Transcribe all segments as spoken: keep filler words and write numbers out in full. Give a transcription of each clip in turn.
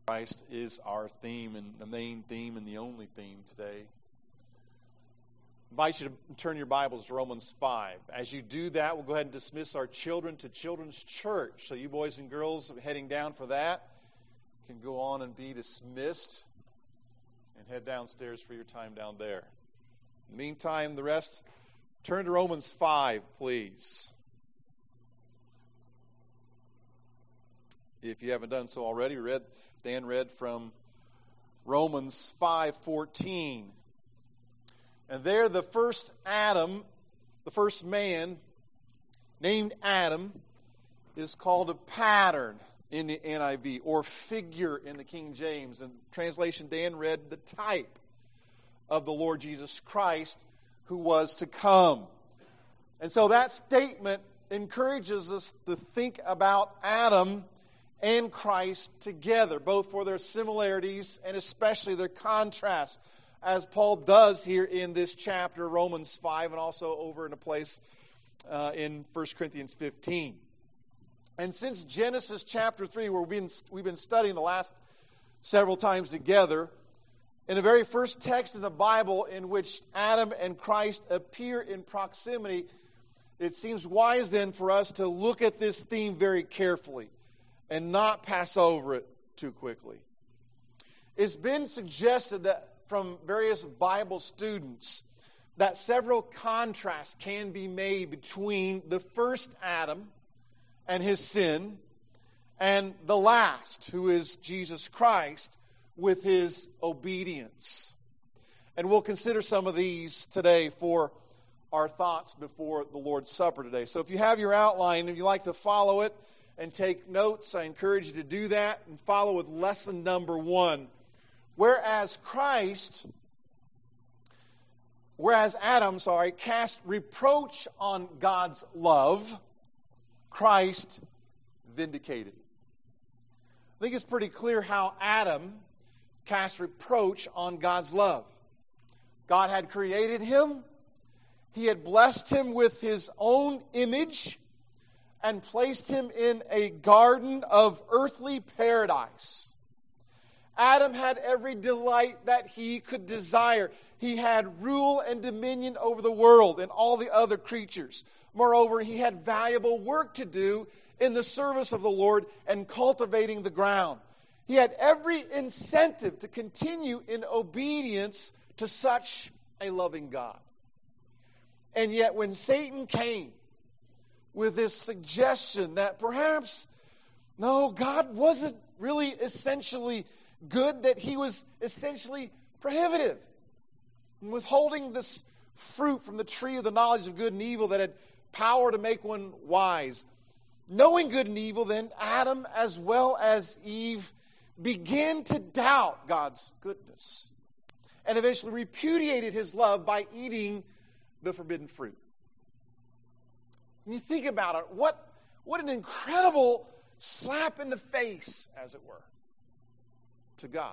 Christ is our theme and the main theme and the only theme today. I invite you to turn your Bibles to Romans five. As you do that, we'll go ahead and dismiss our children to Children's Church. So you boys and girls heading down for that can go on and be dismissed and head downstairs for your time down there. In the meantime, the rest, turn to Romans five, please. If you haven't done so already, read Dan read from Romans five fourteen. And there the first Adam, the first man, named Adam, is called a pattern in the N I V, or figure in the King James. And translation, Dan read the type of the Lord Jesus Christ who was to come. And so that statement encourages us to think about Adam and Christ together, both for their similarities and especially their contrast, as Paul does here in this chapter, Romans five, and also over in a place uh, in First Corinthians fifteen. And since Genesis chapter three, where we've been, we've been studying the last several times together, in the very first text in the Bible in which Adam and Christ appear in proximity, it seems wise then for us to look at this theme very carefully and not pass over it too quickly. It's been suggested that from various Bible students that several contrasts can be made between the first Adam and his sin and the last, who is Jesus Christ, with his obedience. And we'll consider some of these today for our thoughts before the Lord's Supper today. So if you have your outline and you like to follow it and take notes, I encourage you to do that and follow with lesson number one. Whereas Christ, whereas Adam, sorry, cast reproach on God's love, Christ vindicated. I think it's pretty clear how Adam cast reproach on God's love. God had created him. He had blessed him with his own image and placed him in a garden of earthly paradise. Adam had every delight that he could desire. He had rule and dominion over the world and all the other creatures. Moreover, he had valuable work to do in the service of the Lord and cultivating the ground. He had every incentive to continue in obedience to such a loving God. And yet when Satan came with this suggestion that perhaps, no, God wasn't really essentially good, that he was essentially prohibitive, and withholding this fruit from the tree of the knowledge of good and evil that had power to make one wise. Knowing good and evil, then Adam as well as Eve began to doubt God's goodness and eventually repudiated his love by eating the forbidden fruit. When you think about it, what, what an incredible slap in the face, as it were, to God.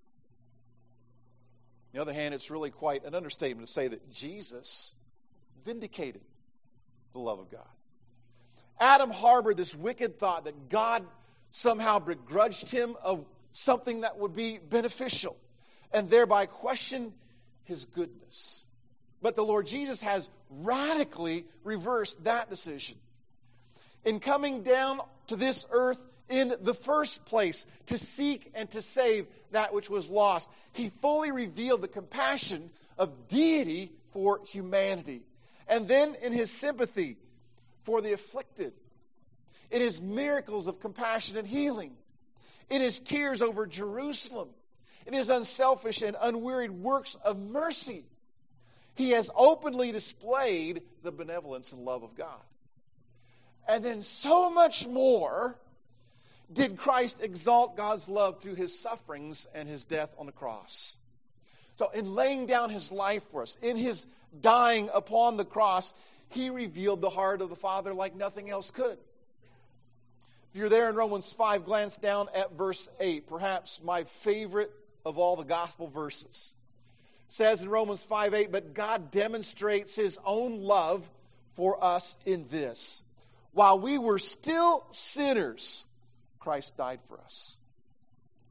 On the other hand, it's really quite an understatement to say that Jesus vindicated the love of God. Adam harbored this wicked thought that God somehow begrudged him of something that would be beneficial and thereby question his goodness. But the Lord Jesus has radically reversed that decision. In coming down to this earth in the first place to seek and to save that which was lost, he fully revealed the compassion of deity for humanity. And then in his sympathy for the afflicted, in his miracles of compassion and healing, in his tears over Jerusalem, in his unselfish and unwearied works of mercy, he has openly displayed the benevolence and love of God. And then so much more did Christ exalt God's love through his sufferings and his death on the cross. So in laying down his life for us, in his dying upon the cross, he revealed the heart of the Father like nothing else could. If you're there in Romans five, glance down at verse eight, perhaps my favorite of all the gospel verses. It says in Romans five eight, but God demonstrates his own love for us in this: while we were still sinners, Christ died for us.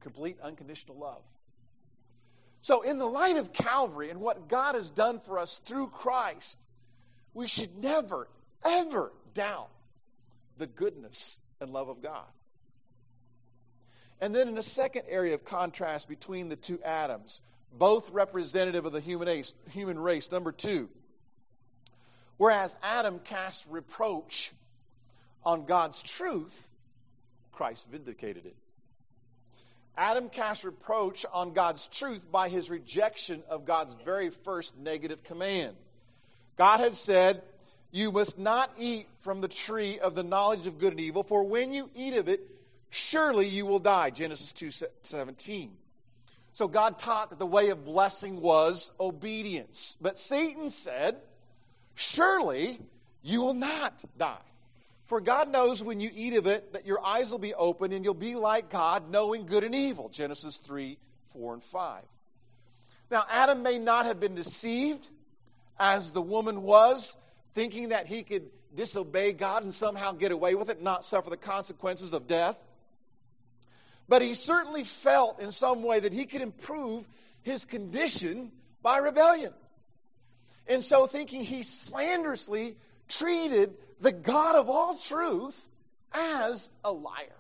complete unconditional love. So in the light of Calvary and what God has done for us through Christ, we should never, ever doubt the goodness and love of God. And then in a second area of contrast between the two Adams, both representative of the human race, human race, number two, whereas Adam cast reproach on God's truth, Christ vindicated it. Adam cast reproach on God's truth by his rejection of God's very first negative command. God had said, "You must not eat from the tree of the knowledge of good and evil, for when you eat of it, surely you will die." Genesis two seventeen. So God taught that the way of blessing was obedience. But Satan said, "Surely you will not die. For God knows when you eat of it that your eyes will be open and you'll be like God, knowing good and evil." Genesis three, four, and five. Now, Adam may not have been deceived as the woman was, thinking that he could disobey God and somehow get away with it, not suffer the consequences of death. But he certainly felt in some way that he could improve his condition by rebellion. And so thinking he slanderously treated the God of all truth as a liar.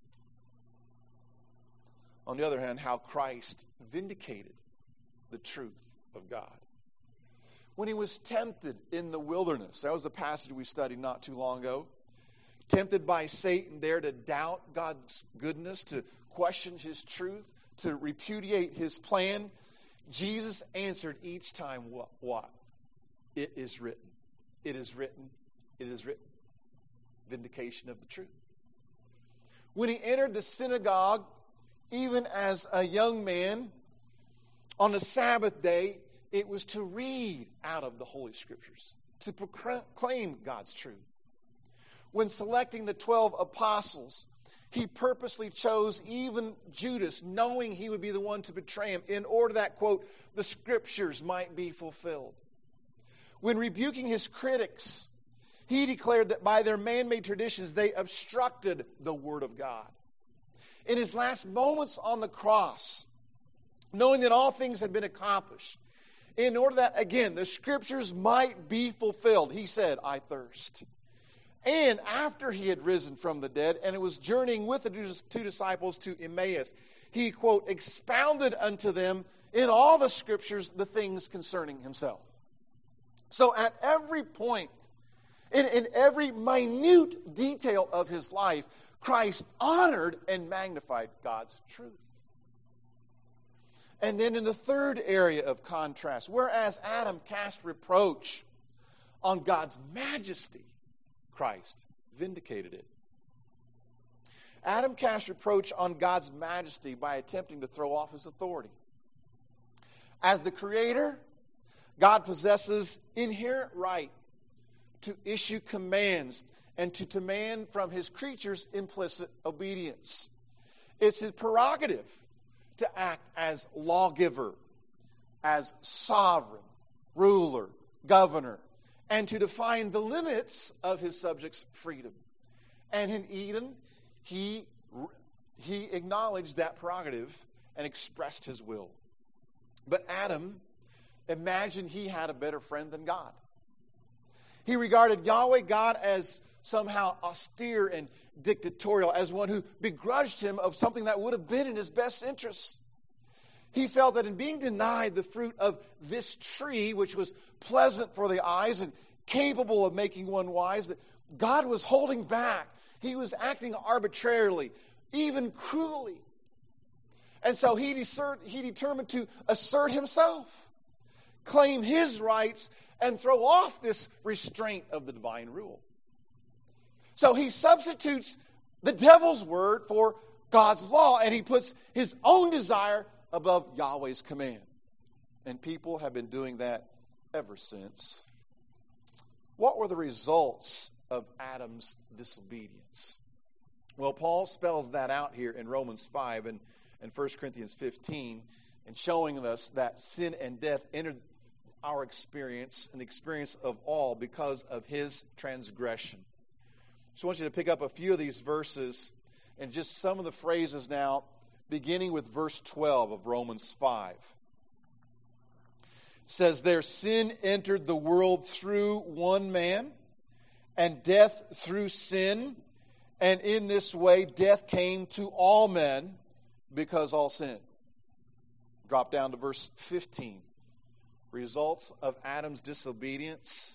On the other hand, how Christ vindicated the truth of God. When he was tempted in the wilderness, that was the passage we studied not too long ago, tempted by Satan there to doubt God's goodness, to question his truth, to repudiate his plan, Jesus answered each time what? What? It is written. It is written. It is written. Vindication of the truth. When he entered the synagogue, even as a young man, on the Sabbath day, it was to read out of the Holy Scriptures, to proclaim God's truth. When selecting the twelve apostles, he purposely chose even Judas, knowing he would be the one to betray him, in order that, quote, the Scriptures might be fulfilled. When rebuking his critics, he declared that by their man-made traditions, they obstructed the Word of God. In his last moments on the cross, knowing that all things had been accomplished, in order that, again, the Scriptures might be fulfilled, he said, "I thirst." And after he had risen from the dead, and it was journeying with the two disciples to Emmaus, he, quote, expounded unto them in all the Scriptures the things concerning himself. So at every point, in, in every minute detail of his life, Christ honored and magnified God's truth. And then in the third area of contrast, whereas Adam cast reproach on God's majesty, Christ vindicated it. Adam cast reproach on God's majesty by attempting to throw off his authority. As the Creator, God possesses inherent right to issue commands and to demand from his creatures implicit obedience. It's his prerogative to act as lawgiver, as sovereign, ruler, governor, and to define the limits of his subjects' freedom. And in Eden, he, he acknowledged that prerogative and expressed his will. But Adam imagined he had a better friend than God. He regarded Yahweh God as somehow austere and dictatorial, as one who begrudged him of something that would have been in his best interests. He felt that in being denied the fruit of this tree, which was pleasant for the eyes and capable of making one wise, that God was holding back. He was acting arbitrarily, even cruelly. And so he, desert, he determined to assert himself, claim his rights, and throw off this restraint of the divine rule. So he substitutes the devil's word for God's law, and he puts his own desire above Yahweh's command. And people have been doing that ever since. What were the results of Adam's disobedience? Well, Paul spells that out here in Romans five and, and First Corinthians fifteen, and showing us that sin and death entered our experience and the experience of all because of his transgression. So I want you to pick up a few of these verses and just some of the phrases now beginning with verse twelve of Romans five. It says, "Their sin entered the world through one man, and death through sin. And in this way, death came to all men because all sinned." Drop down to verse fifteen. Results of Adam's disobedience.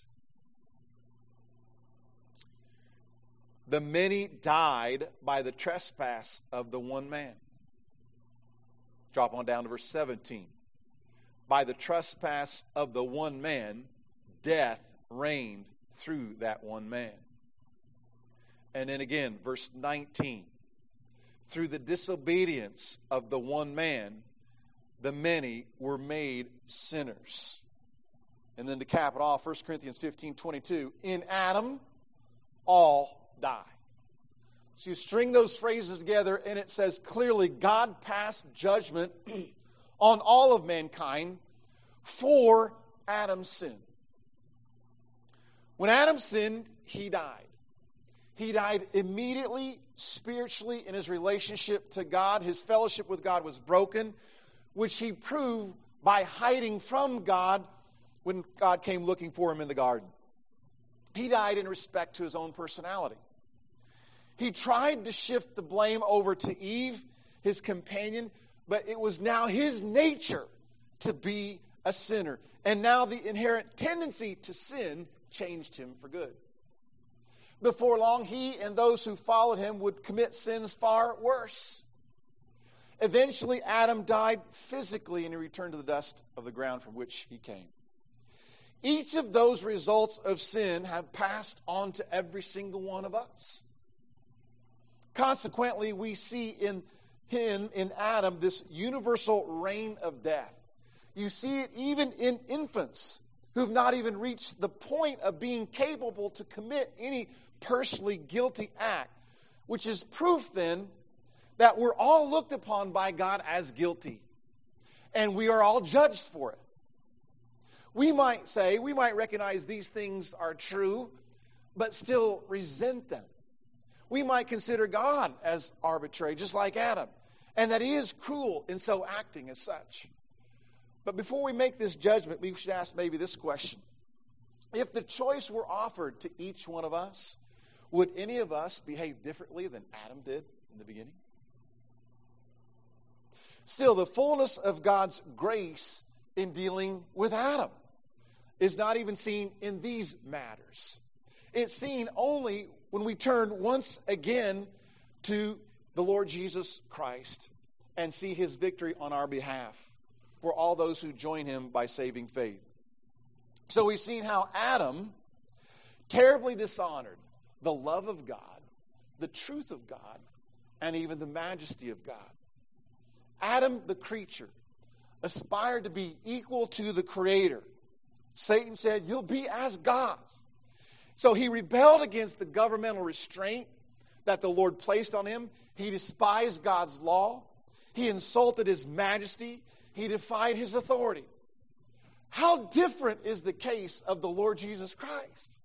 "The many died by the trespass of the one man." Drop on down to verse seventeen. "By the trespass of the one man, death reigned through that one man." And then again, verse nineteen. "Through the disobedience of the one man, the many were made sinners." And then to cap it off, First Corinthians fifteen twenty-two. "In Adam, all die." So you string those phrases together, and it says clearly God passed judgment on all of mankind for Adam's sin. When Adam sinned, he died. He died immediately, spiritually, in his relationship to God. His fellowship with God was broken, which he proved by hiding from God when God came looking for him in the garden. He died in respect to his own personality. He tried to shift the blame over to Eve, his companion, but it was now his nature to be a sinner. And now the inherent tendency to sin changed him for good. Before long, he and those who followed him would commit sins far worse. Eventually, Adam died physically, and he returned to the dust of the ground from which he came. Each of those results of sin have passed on to every single one of us. Consequently, we see in him, in Adam, this universal reign of death. You see it even in infants who have not even reached the point of being capable to commit any personally guilty act, which is proof then that we're all looked upon by God as guilty, and we are all judged for it. We might say, we might recognize these things are true, but still resent them. We might consider God as arbitrary, just like Adam, and that he is cruel in so acting as such. But before we make this judgment, we should ask maybe this question. If the choice were offered to each one of us, would any of us behave differently than Adam did in the beginning? Still, the fullness of God's grace in dealing with Adam is not even seen in these matters. It's seen only when we turn once again to the Lord Jesus Christ and see his victory on our behalf for all those who join him by saving faith. So we've seen how Adam terribly dishonored the love of God, the truth of God, and even the majesty of God. Adam, the creature, aspired to be equal to the Creator. Satan said, "You'll be as gods." So he rebelled against the governmental restraint that the Lord placed on him. He despised God's law. He insulted his majesty. He defied his authority. How different is the case of the Lord Jesus Christ?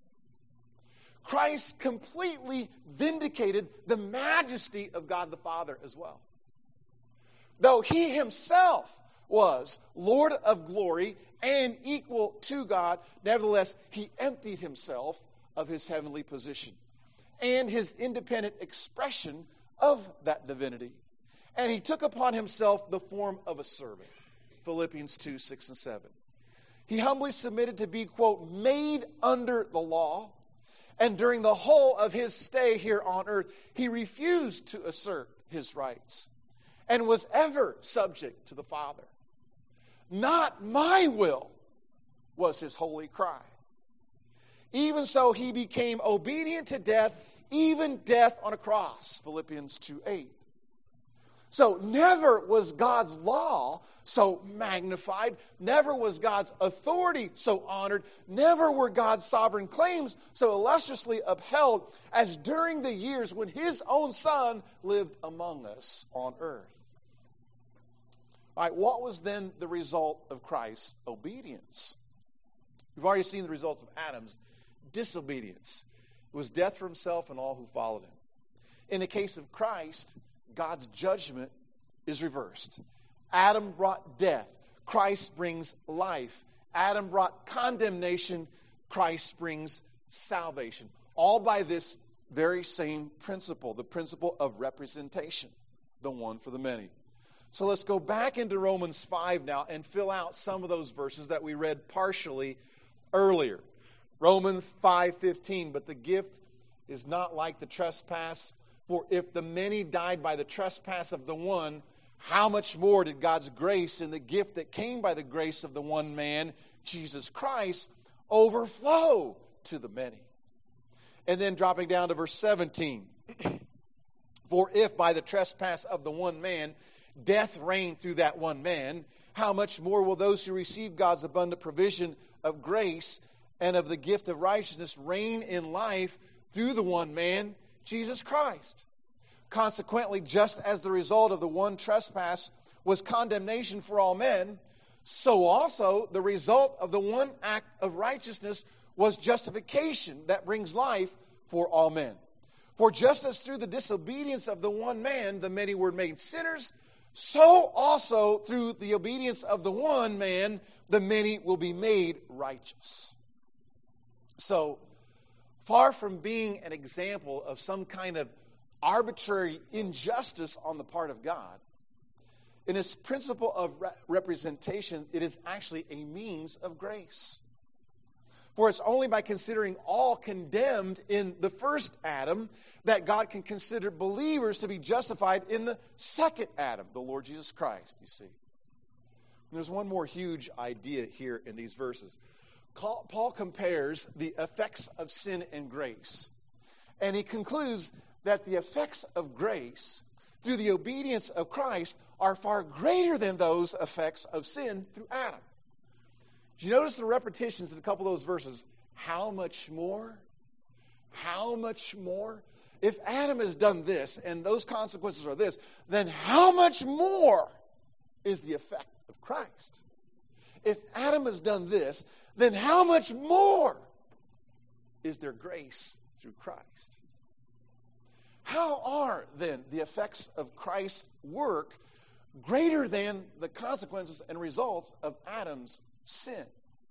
Christ completely vindicated the majesty of God the Father as well. Though he himself was Lord of glory and equal to God, nevertheless, he emptied himself of his heavenly position and his independent expression of that divinity. And he took upon himself the form of a servant. Philippians two, six and seven. He humbly submitted to be, quote, made under the law. And during the whole of his stay here on earth, he refused to assert his rights and was ever subject to the Father. "Not my will," was his holy cry. Even so, he became obedient to death, even death on a cross. Philippians two, eight. So never was God's law so magnified. Never was God's authority so honored. Never were God's sovereign claims so illustriously upheld as during the years when his own Son lived among us on earth. All right, what was then the result of Christ's obedience? We've already seen the results of Adam's disobedience. It was death for himself and all who followed him. In the case of Christ, God's judgment is reversed. Adam brought death. Christ brings life. Adam brought condemnation. Christ brings salvation. All by this very same principle, the principle of representation, the one for the many. So let's go back into Romans five now and fill out some of those verses that we read partially earlier. Romans five fifteen, but the gift is not like the trespass, for if the many died by the trespass of the one, how much more did God's grace and the gift that came by the grace of the one man, Jesus Christ, overflow to the many? And then dropping down to verse seventeen, for if by the trespass of the one man death reigned through that one man, how much more will those who receive God's abundant provision of grace and of the gift of righteousness reign in life through the one man, Jesus Christ? Consequently, just as the result of the one trespass was condemnation for all men, so also the result of the one act of righteousness was justification that brings life for all men. For just as through the disobedience of the one man the many were made sinners, so also through the obedience of the one man the many will be made righteous. So, far from being an example of some kind of arbitrary injustice on the part of God, in its principle of re- representation, it is actually a means of grace. For it's only by considering all condemned in the first Adam that God can consider believers to be justified in the second Adam, the Lord Jesus Christ, you see. And there's one more huge idea here in these verses. Paul compares the effects of sin and grace. And he concludes that the effects of grace through the obedience of Christ are far greater than those effects of sin through Adam. Did you notice the repetitions in a couple of those verses? How much more? How much more? If Adam has done this and those consequences are this, then how much more is the effect of Christ? If Adam has done this, then how much more is there grace through Christ? How are, then, the effects of Christ's work greater than the consequences and results of Adam's sin?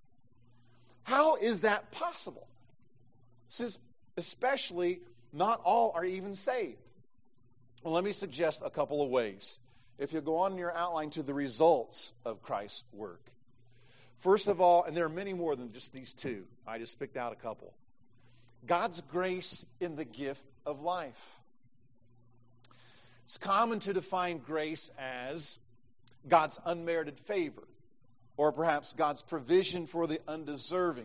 How is that possible? Since especially not all are even saved. Well, let me suggest a couple of ways. If you go on in your outline to the results of Christ's work. First of all, and there are many more than just these two. I just picked out a couple. God's grace in the gift of life. It's common to define grace as God's unmerited favor, or perhaps God's provision for the undeserving.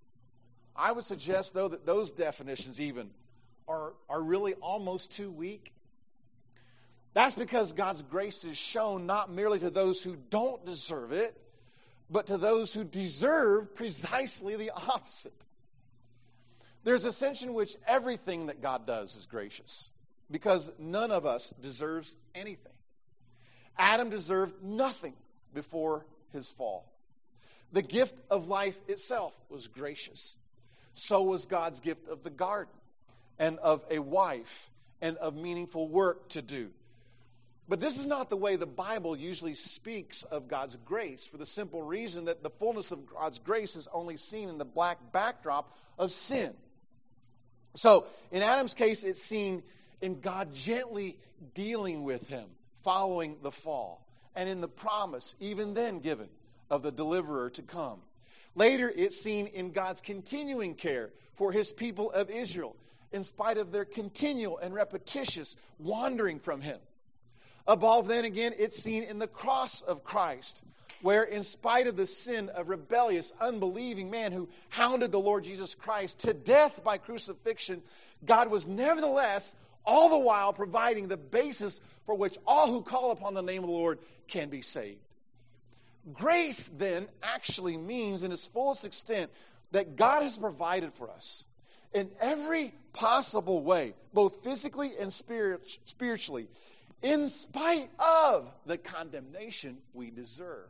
I would suggest, though, that those definitions even are, are really almost too weak. That's because God's grace is shown not merely to those who don't deserve it, but to those who deserve precisely the opposite. There's a sense in which everything that God does is gracious, because none of us deserves anything. Adam deserved nothing before his fall. The gift of life itself was gracious. So was God's gift of the garden and of a wife and of meaningful work to do. But this is not the way the Bible usually speaks of God's grace, for the simple reason that the fullness of God's grace is only seen in the black backdrop of sin. So, in Adam's case, it's seen in God gently dealing with him following the fall, and in the promise, even then given, of the deliverer to come. Later, it's seen in God's continuing care for his people of Israel, in spite of their continual and repetitious wandering from him. Above then again, it's seen in the cross of Christ, where in spite of the sin of rebellious, unbelieving man who hounded the Lord Jesus Christ to death by crucifixion, God was nevertheless all the while providing the basis for which all who call upon the name of the Lord can be saved. Grace, then, actually means in its fullest extent that God has provided for us in every possible way, both physically and spirit, spiritually, in spite of the condemnation we deserve.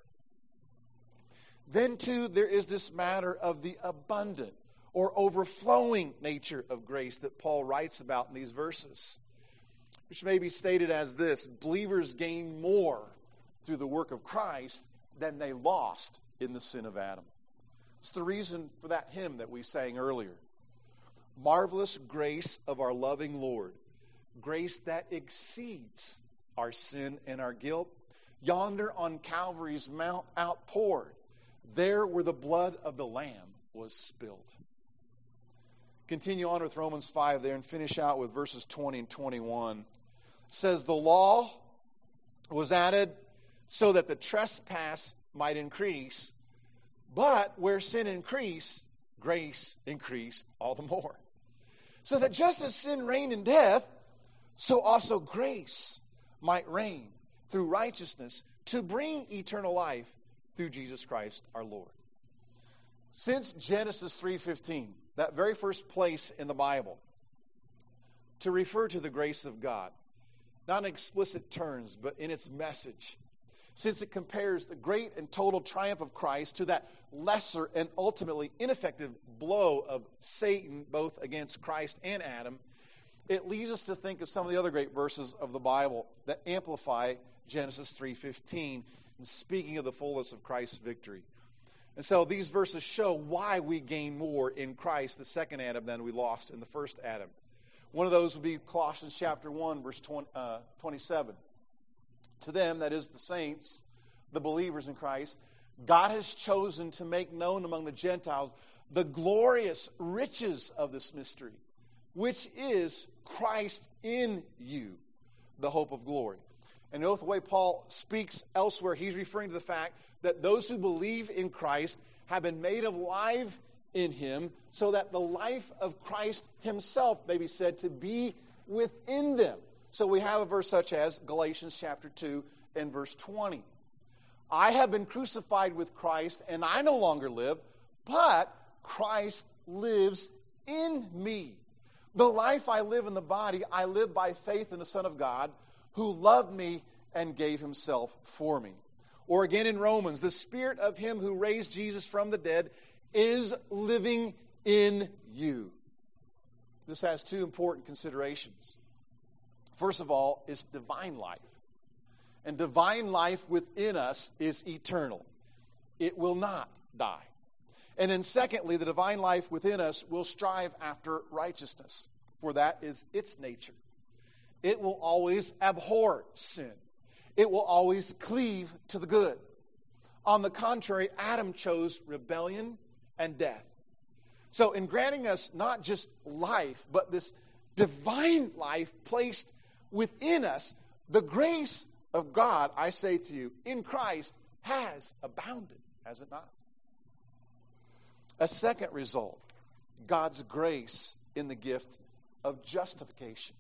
Then, too, there is this matter of the abundant or overflowing nature of grace that Paul writes about in these verses. which may be stated as this: believers gain more through the work of Christ than they lost in the sin of Adam. It's the reason for that hymn that we sang earlier. Marvelous grace of our loving Lord, grace that exceeds our sin and our guilt, yonder on Calvary's mount outpoured, there where the blood of the Lamb was spilled. Continue on with Romans five there and finish out with verses twenty and twenty-one. It says, the law was added so that the trespass might increase, but where sin increased, grace increased all the more. So that just as sin reigned in death, so also grace might reign through righteousness to bring eternal life through Jesus Christ our Lord. Since Genesis three fifteen, that very first place in the Bible to refer to the grace of God, not in explicit terms, but in its message, since it compares the great and total triumph of Christ to that lesser and ultimately ineffective blow of Satan, both against Christ and Adam, it leads us to think of some of the other great verses of the Bible that amplify Genesis three fifteen, and speaking of the fullness of Christ's victory. And so these verses show why we gain more in Christ, the second Adam, than we lost in the first Adam. One of those would be Colossians chapter one, verse twenty-seven. To them, that is the saints, the believers in Christ, God has chosen to make known among the Gentiles the glorious riches of this mystery, which is Christ in you, the hope of glory. And note the way Paul speaks elsewhere, he's referring to the fact that those who believe in Christ have been made alive in him, so that the life of Christ himself may be said to be within them. So we have a verse such as Galatians chapter two and verse twenty. I have been crucified with Christ, and I no longer live, but Christ lives in me. The life I live in the body, I live by faith in the Son of God, who loved me and gave himself for me. Or again in Romans, the Spirit of him who raised Jesus from the dead is living in you. This has two important considerations. First of all, is divine life. And divine life within us is eternal. It will not die. And then secondly, the divine life within us will strive after righteousness, for that is its nature. It will always abhor sin. It will always cleave to the good. On the contrary, Adam chose rebellion and death. So in granting us not just life, but this divine life placed within us, the grace of God, I say to you, in Christ has abounded, has it not? A second result, God's grace in the gift of justification.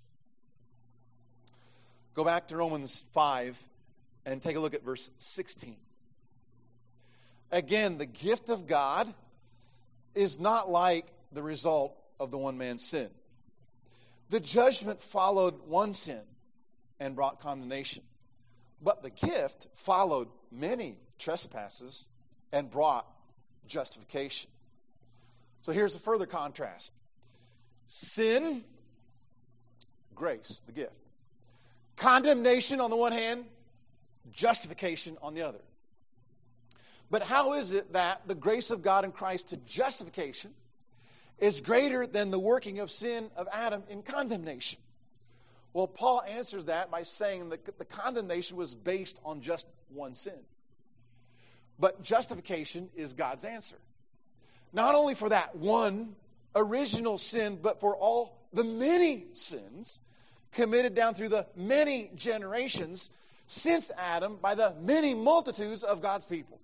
Go back to Romans five and take a look at verse sixteen. Again, the gift of God is not like the result of the one man's sin. The judgment followed one sin and brought condemnation. But the gift followed many trespasses and brought justification. So here's a further contrast. Sin, grace, the gift. Condemnation on the one hand, justification on the other. But how is it that the grace of God in Christ to justification is greater than the working of sin of Adam in condemnation? Well, Paul answers that by saying that the condemnation was based on just one sin. But justification is God's answer. Not only for that one original sin, but for all the many sins committed down through the many generations since Adam by the many multitudes of God's people.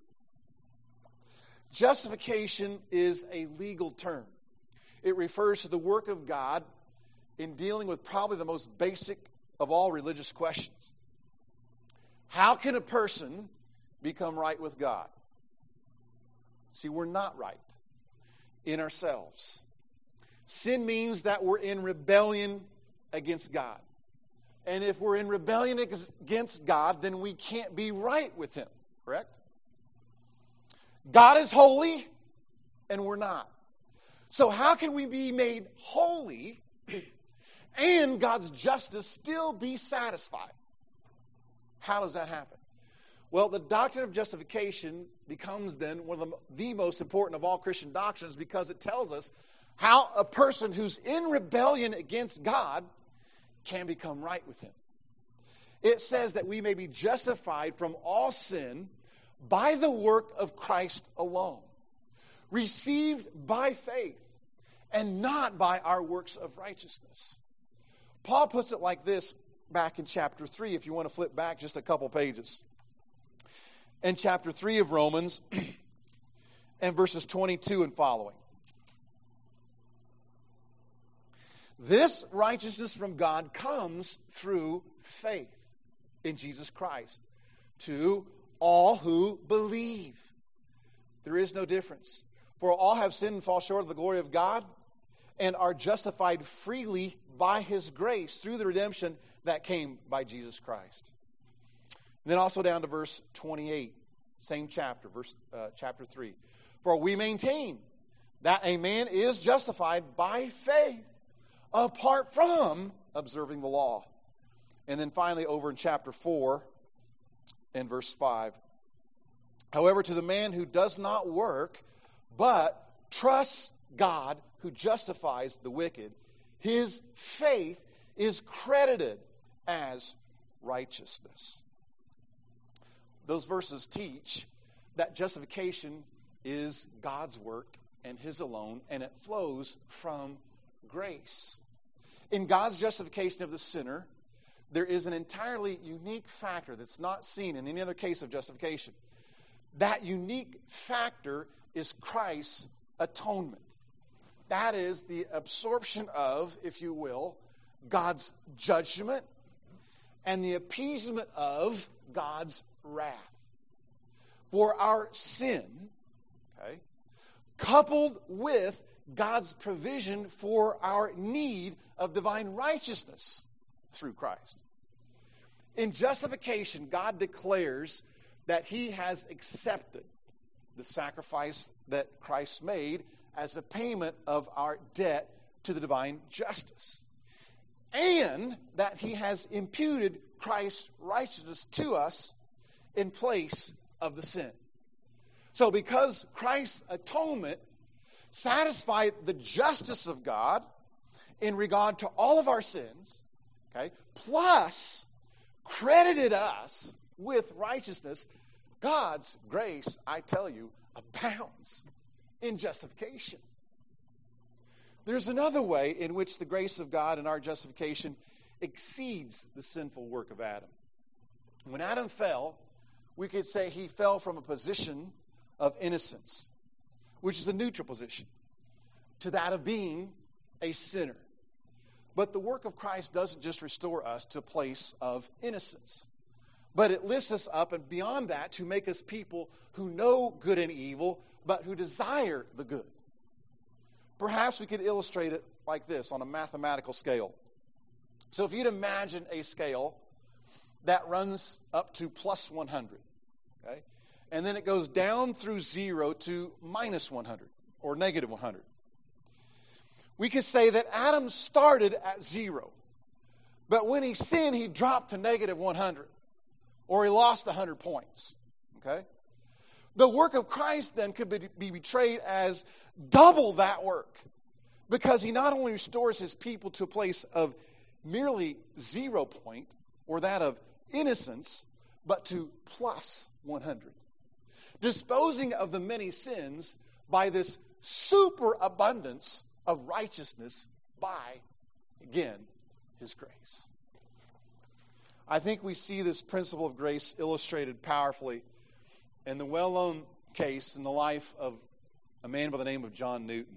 Justification is a legal term. It refers to the work of God in dealing with probably the most basic of all religious questions. How can a person become right with God? See, we're not right in ourselves. Sin means that we're in rebellion against God. And if we're in rebellion against God, then we can't be right with him, correct? God is holy, and we're not. So how can we be made holy and God's justice still be satisfied. How does that happen? Well, the doctrine of justification becomes then one of the, the most important of all Christian doctrines, because it tells us how a person who's in rebellion against God can become right with him. It says that we may be justified from all sin by the work of Christ alone, received by faith, and not by our works of righteousness. Paul puts it like this back in chapter three, if you want to flip back just a couple pages. In chapter three of Romans, and verses twenty-two and following. This righteousness from God comes through faith in Jesus Christ to all who believe. There is no difference. For all have sinned and fall short of the glory of God, and are justified freely by his grace through the redemption that came by Jesus Christ. And then also down to verse twenty-eight, same chapter, verse uh, chapter three. For we maintain that a man is justified by faith apart from observing the law. And then finally over in chapter four and verse five. However, to the man who does not work, but trusts God who justifies the wicked, his faith is credited as righteousness. Those verses teach that justification is God's work and his alone, and it flows from grace. In God's justification of the sinner, there is an entirely unique factor that's not seen in any other case of justification. That unique factor is Christ's atonement. That is the absorption of, if you will, God's judgment and the appeasement of God's wrath for our sin, okay, coupled with God's provision for our need of divine righteousness through Christ. In justification, God declares that he has accepted the sacrifice that Christ made as a payment of our debt to the divine justice, and that he has imputed Christ's righteousness to us in place of the sin. So because Christ's atonement satisfied the justice of God in regard to all of our sins, okay, plus credited us with righteousness, God's grace, I tell you, abounds in justification. There's another way in which the grace of God in our justification exceeds the sinful work of Adam. When Adam fell, we could say he fell from a position of innocence, which is a neutral position, to that of being a sinner. But the work of Christ doesn't just restore us to a place of innocence, but it lifts us up and beyond that to make us people who know good and evil, but who desire the good. Perhaps we could illustrate it like this on a mathematical scale. So if you'd imagine a scale that runs up to plus one hundred, okay, and then it goes down through zero to minus one hundred, or negative one hundred. We could say that Adam started at zero, but when he sinned, he dropped to negative one hundred, or he lost one hundred points, okay? The work of Christ then could be, be portrayed as double that work, because he not only restores his people to a place of merely zero point, or that of innocence, but to plus one hundred. Disposing of the many sins by this superabundance of righteousness by, again, his grace. I think we see this principle of grace illustrated powerfully in the well-known case in the life of a man by the name of John Newton.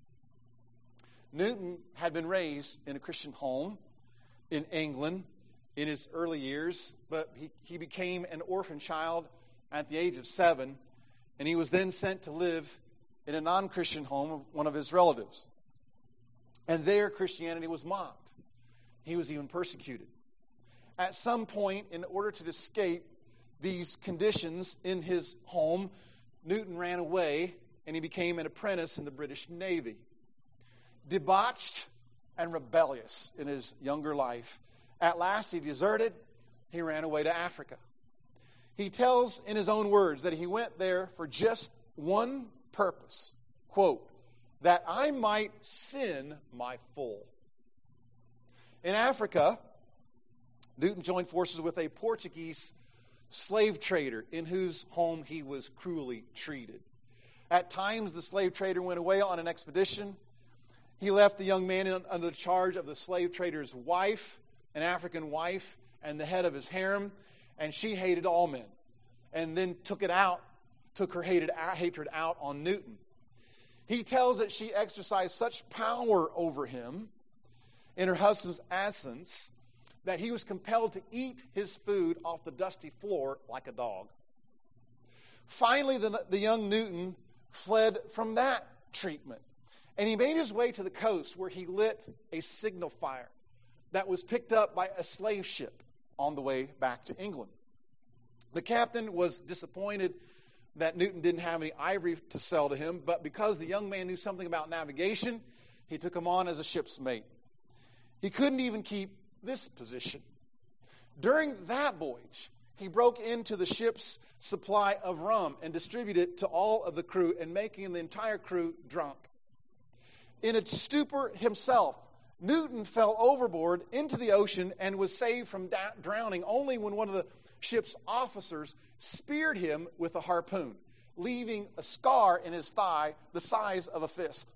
Newton had been raised in a Christian home in England in his early years, but he, he became an orphan child at the age of seven, and he was then sent to live in a non-Christian home of one of his relatives. And there Christianity was mocked. He was even persecuted. At some point, in order to escape these conditions in his home, Newton ran away and he became an apprentice in the British Navy. Debauched and rebellious in his younger life. At last, he deserted. He ran away to Africa. He tells in his own words that he went there for just one purpose, quote, that I might sin my full. In Africa, Newton joined forces with a Portuguese slave trader in whose home he was cruelly treated. At times, the slave trader went away on an expedition. He left the young man in, under the charge of the slave trader's wife, an African wife, and the head of his harem, and she hated all men, and then took it out, took her hated, hatred out on Newton. He tells that she exercised such power over him in her husband's absence that he was compelled to eat his food off the dusty floor like a dog. Finally, the, the young Newton fled from that treatment, and he made his way to the coast where he lit a signal fire that was picked up by a slave ship on the way back to England. The captain was disappointed that Newton didn't have any ivory to sell to him, but because the young man knew something about navigation, he took him on as a ship's mate. He couldn't even keep this position. During that voyage, he broke into the ship's supply of rum and distributed it to all of the crew, and making the entire crew drunk. In a stupor himself, Newton fell overboard into the ocean and was saved from da- drowning only when one of the ship's officers speared him with a harpoon, leaving a scar in his thigh the size of a fist.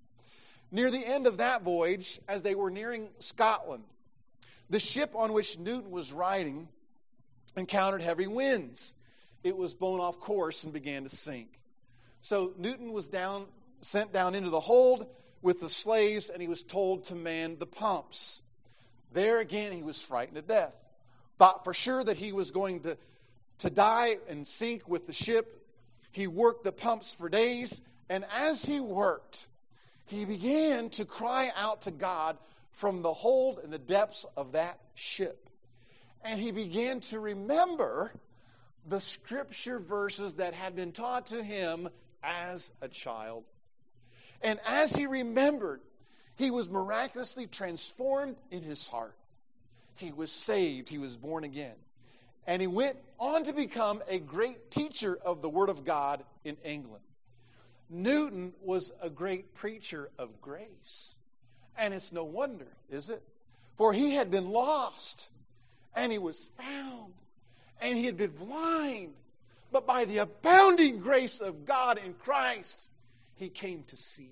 Near the end of that voyage, as they were nearing Scotland, the ship on which Newton was riding encountered heavy winds. It was blown off course and began to sink. So Newton was down, sent down into the hold with the slaves, and he was told to man the pumps. There again, he was frightened to death. Thought for sure that he was going to, to die and sink with the ship. He worked the pumps for days, and as he worked, he began to cry out to God from the hold in the depths of that ship. And he began to remember the scripture verses that had been taught to him as a child. And as he remembered, he was miraculously transformed in his heart. He was saved. He was born again. And he went on to become a great teacher of the Word of God in England. Newton was a great preacher of grace. And it's no wonder, is it? For he had been lost, and he was found, and he had been blind. But by the abounding grace of God in Christ, he came to see.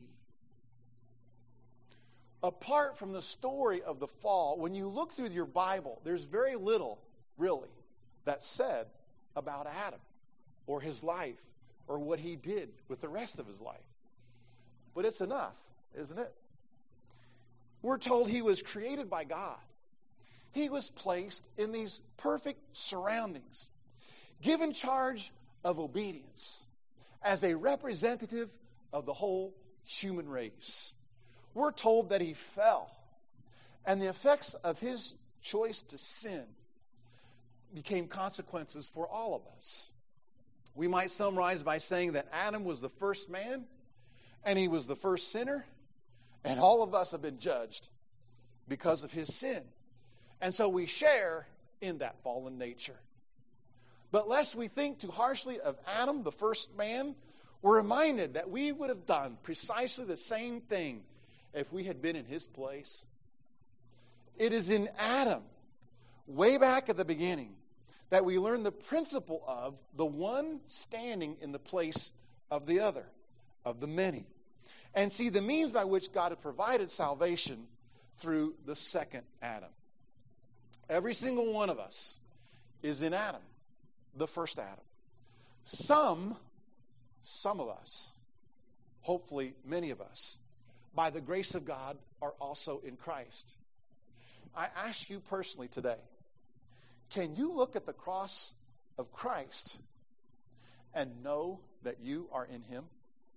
Apart from the story of the fall, when you look through your Bible, there's very little, really, that's said about Adam or his life or what he did with the rest of his life. But it's enough, isn't it? We're told he was created by God. He was placed in these perfect surroundings, given charge of obedience as a representative of the whole human race. We're told that he fell, and the effects of his choice to sin became consequences for all of us. We might summarize by saying that Adam was the first man, and he was the first sinner, and all of us have been judged because of his sin. And so we share in that fallen nature. But lest we think too harshly of Adam, the first man, we're reminded that we would have done precisely the same thing if we had been in his place. It is in Adam, way back at the beginning, that we learn the principle of the one standing in the place of the other, of the many, and see the means by which God had provided salvation through the second Adam. Every single one of us is in Adam, the first Adam. Some, some of us, hopefully many of us, by the grace of God, are also in Christ. I ask you personally today, can you look at the cross of Christ and know that you are in him?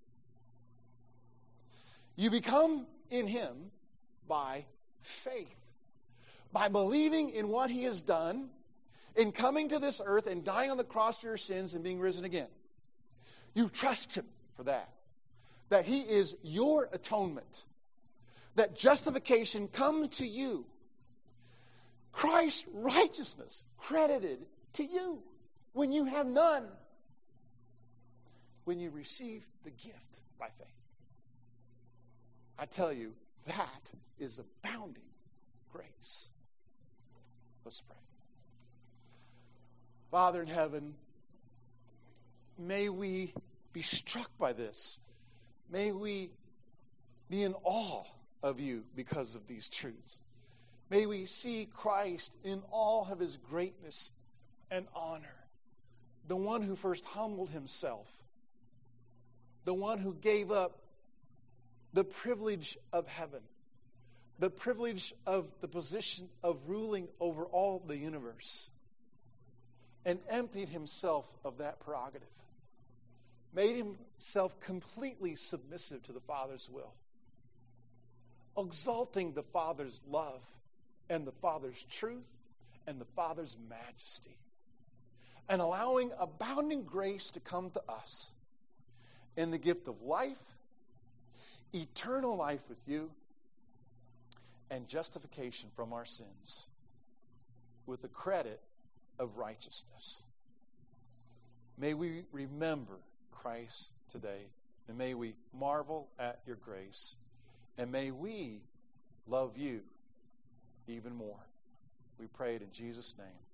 You become in him by faith, by believing in what he has done, in coming to this earth and dying on the cross for your sins and being risen again. You trust him for that, that he is your atonement, that justification comes to you, Christ's righteousness credited to you when you have none, when you receive the gift by faith. I tell you, that is abounding grace. Let's pray. Father in heaven, may we be struck by this. May we be in awe of you because of these truths. May we see Christ in all of his greatness and honor. The one who first humbled himself. The one who gave up the privilege of heaven. The privilege of the position of ruling over all the universe. And emptied himself of that prerogative. Made himself completely submissive to the Father's will. Exalting the Father's love and the Father's truth and the Father's majesty. And allowing abounding grace to come to us in the gift of life, eternal life with you, and justification from our sins with the credit of righteousness. May we remember Christ today, and may we marvel at your grace, and may we love you even more. We pray it in Jesus' name.